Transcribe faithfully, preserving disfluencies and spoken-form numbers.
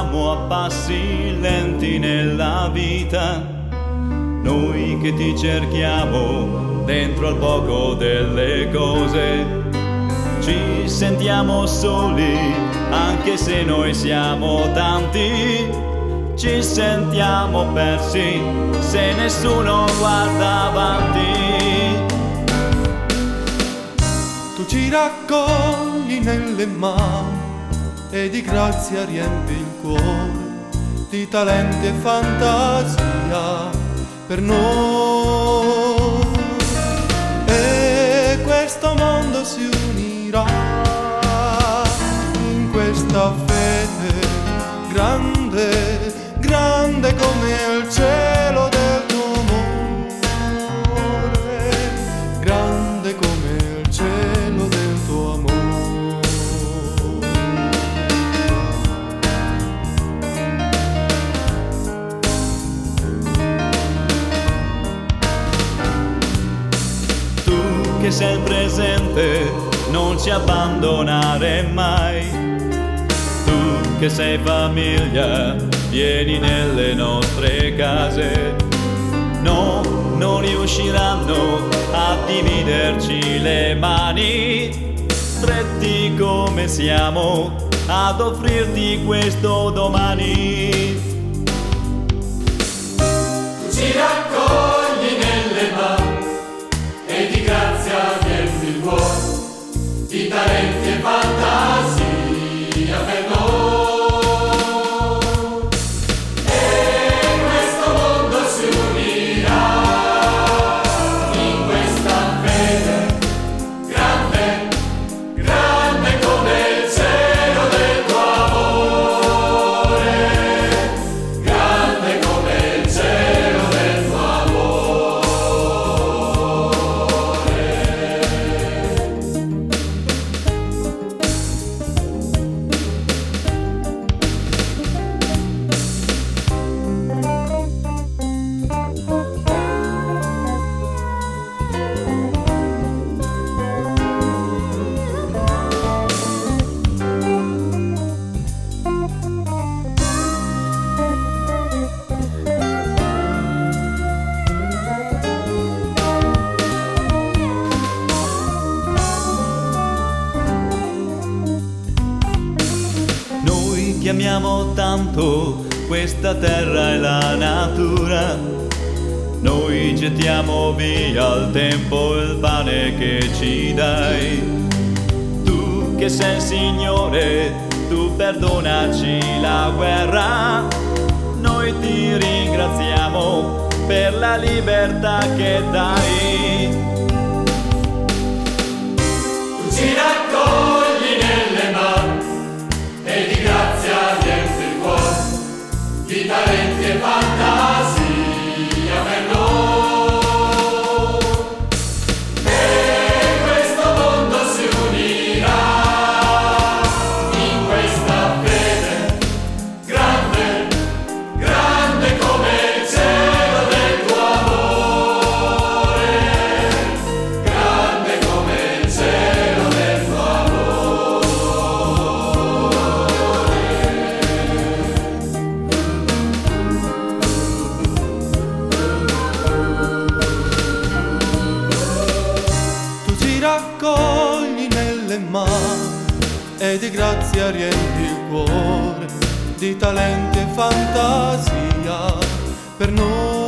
andiamo a passi lenti nella vita, noi che ti cerchiamo dentro al poco delle cose, ci sentiamo soli anche se noi siamo tanti, ci sentiamo persi se nessuno guarda avanti. Tu ci raccogli nelle mani e di grazia riempi il cuore di talenti e fantasia per noi, e questo mondo si unirà in questa fede grande, grande come il cielo del tuo amore, grande come il cielo del tuo amore. Che sei presente, non ci abbandonare mai. Tu che sei famiglia, vieni nelle nostre case. No, non riusciranno a dividerci le mani, stretti come siamo, ad offrirti questo domani. Tu ci raccogli nelle mani e di grazia riempi il cuore di talenti e fantasia per noi, e questo mondo si unirà in questa fede grande, grande come il cielo del tuo amore, grande come il cielo del tuo Che amiamo tanto questa terra e la natura, noi gettiamo via il tempo e il pane che ci dai. Tu che sei il Signore, tu perdonaci la guerra, noi ti ringraziamo per la libertà che dai. Tu ci raccogli nelle mani e di grazia riempi il cuore di talenti e fantasia per noi, e questo mondo si unirà in questa fede grande, grande come il cielo del tuo amore, grande come il cielo del tuo amore. Raccogli nelle mani e di grazia riempi il cuore di talenti e fantasia per noi.